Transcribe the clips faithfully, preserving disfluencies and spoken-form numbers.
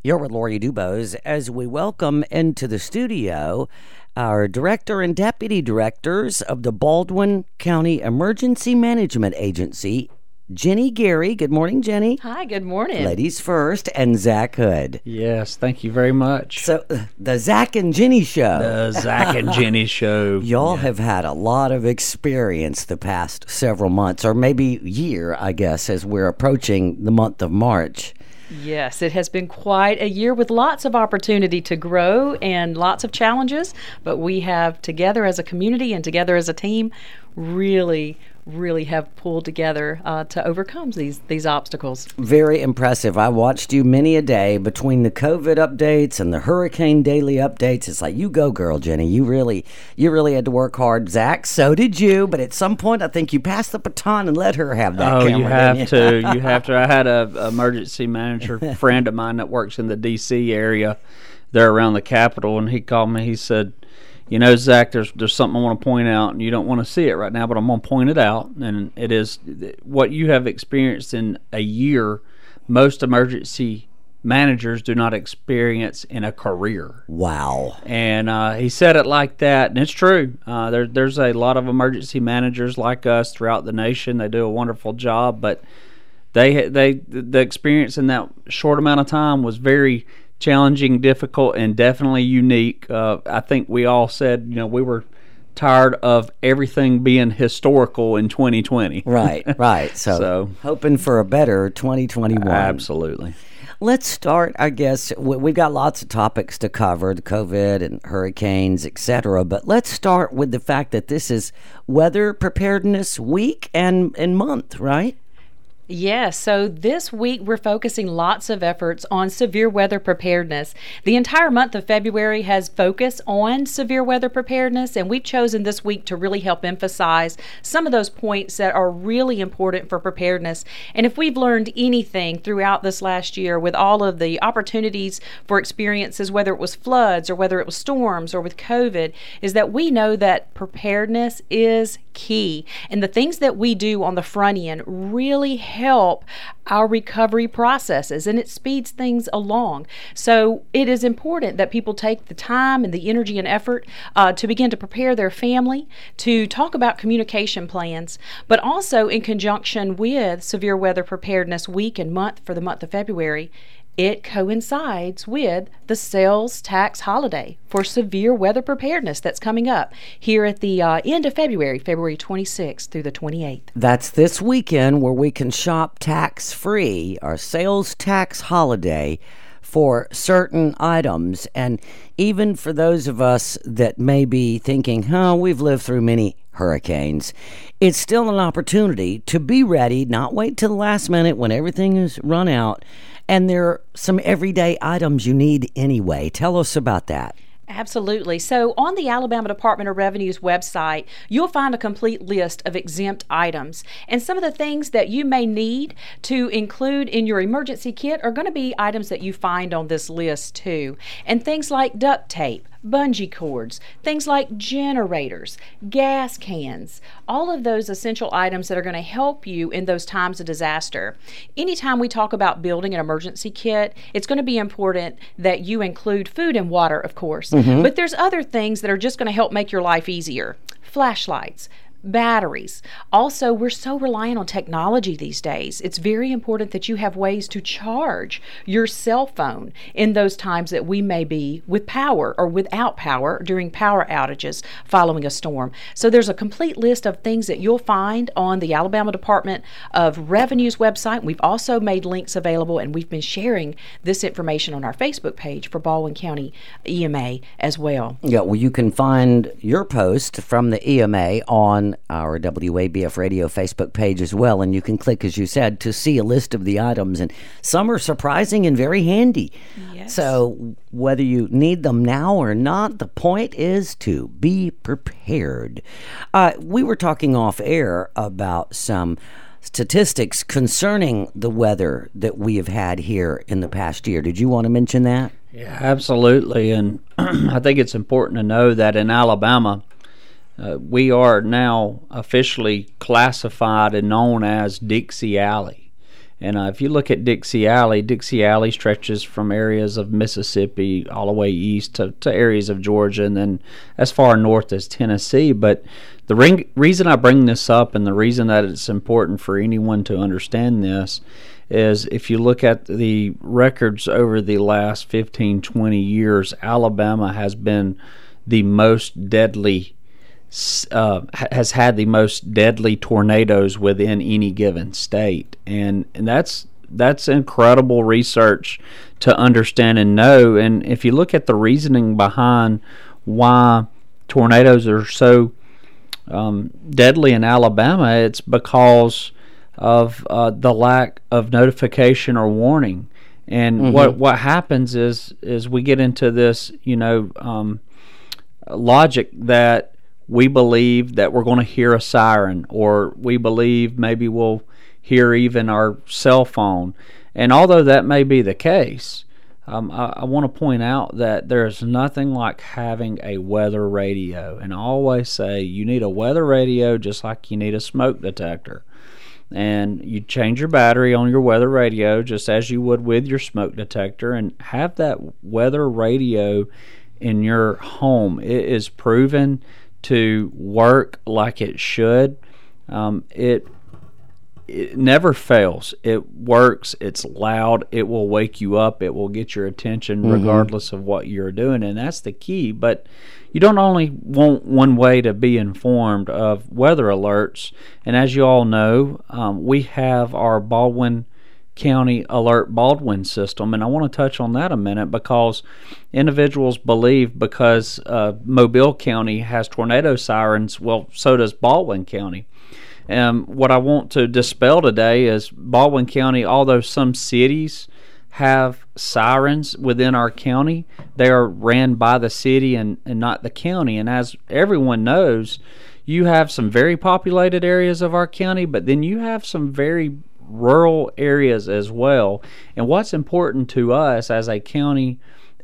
You're with Lori Dubose as we welcome into the studio our director and deputy directors of the Baldwin County Emergency Management Agency, Jenny Gary. Good morning, Jenny. Hi, good morning. Ladies first, and Zach Hood. Yes, thank you very much. So, the Zach and Jenny Show. The Zach and Jenny Show. Y'all yeah. have had a lot of experience the past several months, or maybe year, I guess, as we're approaching the month of March. Yes, it has been quite a year with lots of opportunity to grow and lots of challenges, but we have together as a community and together as a team really, really have pulled together uh, to overcome these these obstacles. Very impressive. I watched you many a day between the COVID updates and the hurricane daily updates. It's like, you go, girl, Jenny. You really, you really had to work hard. Zach, so did you. But at some point, I think you passed the baton and let her have that oh, camera. you have you? to. You have to. I had a emergency manager friend of mine that works in the D C area there around the Capitol, and he called me. He said, you know, Zach, there's there's something I want to point out, and you don't want to see it right now, but I'm going to point it out. And it is what you have experienced in a year, most emergency managers do not experience in a career. Wow. And uh, he said it like that, and it's true. Uh, there, there's a lot of emergency managers like us throughout the nation. They do a wonderful job, but they they the experience in that short amount of time was very challenging, difficult, and definitely unique. Uh, I think we all said, you know, we were tired of everything being historical in twenty twenty. Right, right. So, so hoping for a better twenty twenty-one. Absolutely. Let's start, I guess, we've got lots of topics to cover, the COVID and hurricanes, et cetera. But let's start with the fact that this is Weather Preparedness Week and, and month, right? Yes, so this week we're focusing lots of efforts on severe weather preparedness. The entire month of February has focused on severe weather preparedness, and we've chosen this week to really help emphasize some of those points that are really important for preparedness. And if we've learned anything throughout this last year with all of the opportunities for experiences, whether it was floods or whether it was storms or with COVID, is that we know that preparedness is key. And the things that we do on the front end really help our recovery processes, and it speeds things along. So it is important that people take the time and the energy and effort uh, to begin to prepare their family, to talk about communication plans, but also in conjunction with Severe Weather Preparedness Week and month for the month of February, it coincides with the sales tax holiday for severe weather preparedness that's coming up here at the uh, end of February, February twenty-sixth through the twenty-eighth. That's this weekend where we can shop tax-free, our sales tax holiday, for certain items. And even for those of us that may be thinking, oh, we've lived through many hurricanes, it's still an opportunity to be ready, not wait till the last minute when everything is run out. And there are some everyday items you need anyway. Tell us about that. Absolutely. So on the Alabama Department of Revenue's website, you'll find a complete list of exempt items. And some of the things that you may need to include in your emergency kit are going to be items that you find on this list too. And things like duct tape, bungee cords, things like generators, gas cans, all of those essential items that are going to help you in those times of disaster. Anytime we talk about building an emergency kit, it's going to be important that you include food and water, of course, mm-hmm. but there's other things that are just going to help make your life easier. Flashlights, batteries. Also, we're so reliant on technology these days. It's very important that you have ways to charge your cell phone in those times that we may be with power or without power during power outages following a storm. So there's a complete list of things that you'll find on the Alabama Department of Revenue's website. We've also made links available, and we've been sharing this information on our Facebook page for Baldwin County E M A as well. Yeah, well, you can find your post from the E M A on our W A B F Radio Facebook page as well, and you can click, as you said, to see a list of the items, and some are surprising and very handy. Yes. So whether you need them now or not, the point is to be prepared. Uh, we were talking off air about some statistics concerning the weather that we have had here in the past year. Did you want to mention that? Yeah, absolutely. And I think it's important to know that in Alabama, Uh, we are now officially classified and known as Dixie Alley. And uh, if you look at Dixie Alley, Dixie Alley stretches from areas of Mississippi all the way east to, to areas of Georgia, and then as far north as Tennessee. But the ring, reason I bring this up, and the reason that it's important for anyone to understand this, is if you look at the records over the last fifteen, twenty years, Alabama has been the most deadly Uh, has had the most deadly tornadoes within any given state, and and that's that's incredible research to understand and know. And if you look at the reasoning behind why tornadoes are so um, deadly in Alabama, it's because of uh, the lack of notification or warning. And mm-hmm. what what happens is is we get into this, you know, um, logic that we believe that we're going to hear a siren, or we believe maybe we'll hear even our cell phone. And although that may be the case, um, I, I want to point out that there's nothing like having a weather radio. And I always say you need a weather radio just like you need a smoke detector. And you change your battery on your weather radio just as you would with your smoke detector, and have that weather radio in your home. It is proven to work like it should. Um, it it never fails. It works. It's loud. It will wake you up. It will get your attention mm-hmm. regardless of what you're doing, and that's the key. But you don't only want one way to be informed of weather alerts, and as you all know, um, we have our Baldwin County Alert Baldwin system, and I want to touch on that a minute, because individuals believe because uh, Mobile County has tornado sirens, well, so does Baldwin County. Um, what I want to dispel today is Baldwin County, although some cities have sirens within our county, they are ran by the city and, and not the county. And as everyone knows, you have some very populated areas of our county, but then you have some very rural areas as well. And what's important to us as a county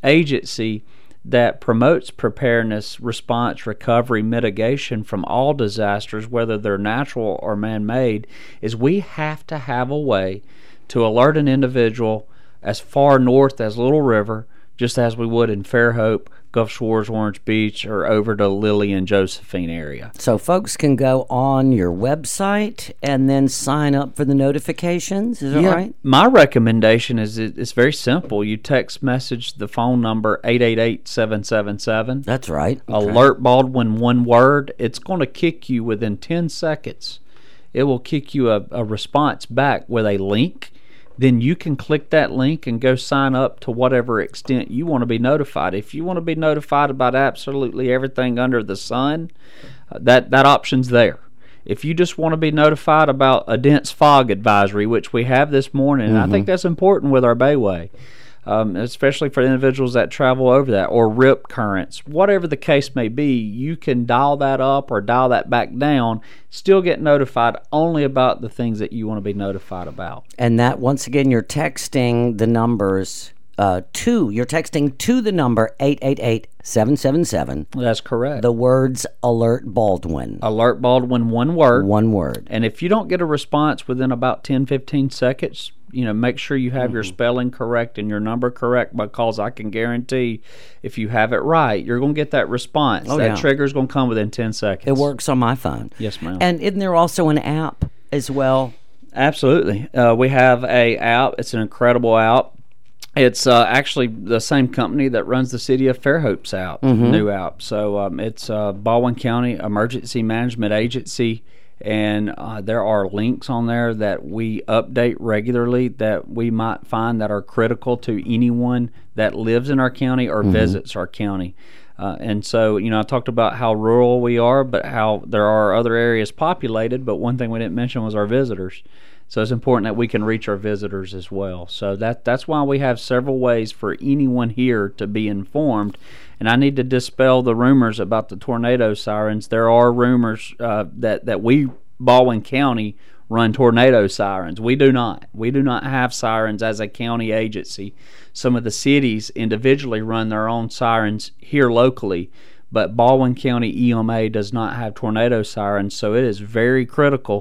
agency that promotes preparedness, response, recovery, mitigation from all disasters, whether they're natural or man-made, is we have to have a way to alert an individual as far north as Little River, just as we would in Fairhope, Gulf Shores, Orange Beach, or over to Lilly and Josephine area. So folks can go on your website and then sign up for the notifications, is that yeah, right? My recommendation is it, it's very simple. You text message the phone number eight eight eight, seven seven seven. That's right. Okay. Alert Baldwin, one word. It's going to kick you within ten seconds. It will kick you a, a response back with a link. Then you can click that link and go sign up to whatever extent you want to be notified. If you want to be notified about absolutely everything under the sun, uh, that, that option's there. If you just want to be notified about a dense fog advisory, which we have this morning, mm-hmm. and I think that's important with our Bayway, um, especially for individuals that travel over that, or rip currents, whatever the case may be, you can dial that up or dial that back down, still get notified only about the things that you want to be notified about. And that, once again, you're texting the numbers uh, to, you're texting to the number eight eight eight, seven seven seven. That's correct. The words Alert Baldwin. Alert Baldwin, one word. One word. And if you don't get a response within about ten, fifteen seconds, you know, make sure you have mm-hmm. your spelling correct and your number correct, because I can guarantee if you have it right, you're going to get that response. Oh, that yeah. trigger is going to come within ten seconds. It works on my phone. Yes, ma'am. And isn't there also an app as well? Absolutely. Uh, we have a app. It's an incredible app. It's uh, actually the same company that runs the City of Fairhope's app, mm-hmm. new app. So um, it's uh, Baldwin County Emergency Management Agency, and uh, there are links on there that we update regularly that we might find that are critical to anyone that lives in our county or mm-hmm. visits our county. Uh, and so, you know, I talked about how rural we are, but how there are other areas populated, but one thing we didn't mention was our visitors. So it's important that we can reach our visitors as well. So that that's why we have several ways for anyone here to be informed. And I need to dispel the rumors about the tornado sirens. There are rumors uh, that, that we, Baldwin County, run tornado sirens. We do not. We do not have sirens as a county agency. Some of the cities individually run their own sirens here locally, but Baldwin County E M A does not have tornado sirens, so it is very critical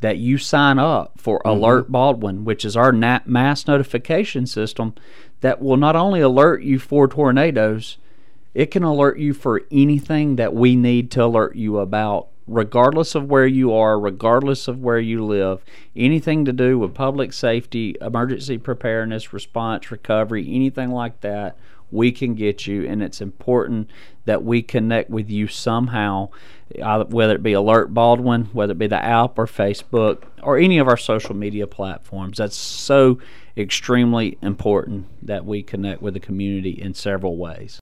that you sign up for mm-hmm. Alert Baldwin, which is our nat- mass notification system that will not only alert you for tornadoes, it can alert you for anything that we need to alert you about, regardless of where you are, regardless of where you live. Anything to do with public safety, emergency preparedness, response, recovery, anything like that, we can get you. And it's important that we connect with you somehow, uh, whether it be Alert Baldwin, whether it be the app or Facebook or any of our social media platforms. That's so extremely important that we connect with the community in several ways.